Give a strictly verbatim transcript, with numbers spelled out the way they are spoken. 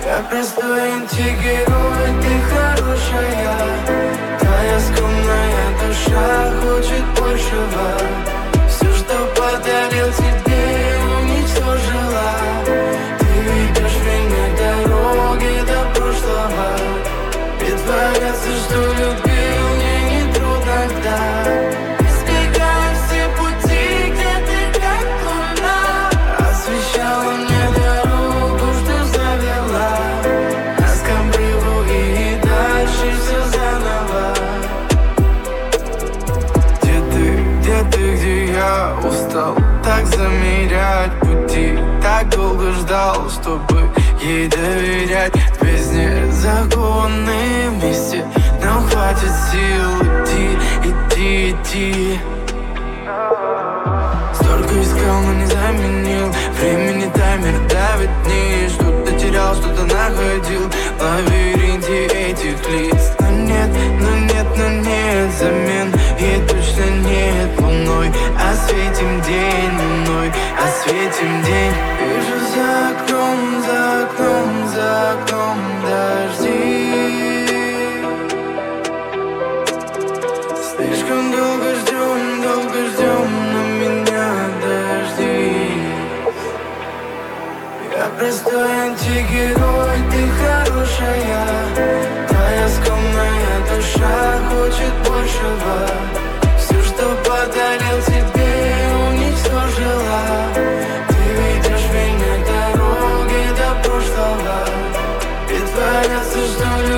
Я простой антигерой, ты хорошая. Твоя скромная душа хочет большего. Все, что подарил тебе, уничтожила. Ты ведешь меня дороги до прошлого. Притворяться, что любил, мне не трудно, да. Избегаю все пути, где ты как луна. Освещала мне дорогу, что завела нас к обрыву и дальше все заново. Где ты, где ты, где я устал так замерять пути. Так долго ждал, чтобы ей доверять. В бездне законы вместе нам хватит сил идти, идти, идти. Столько искал, но не заменил. Времени таймер давит вниз. Что-то терял, что-то находил в лабиринте этих лиц. Но нет, но нет, но нет замен. И точно нет луной. Осветим день луной, осветим день. Вижу за окном, за окном, за окном дожди. Слишком долго ждем, долго ждем на меня дожди. Я простой антигерой, ты хорошая. Твоя скромная душа хочет большего. Все, что подарил тебе, уничтожила. Ты ведешь меня дороги до прошлого. Притворяться, что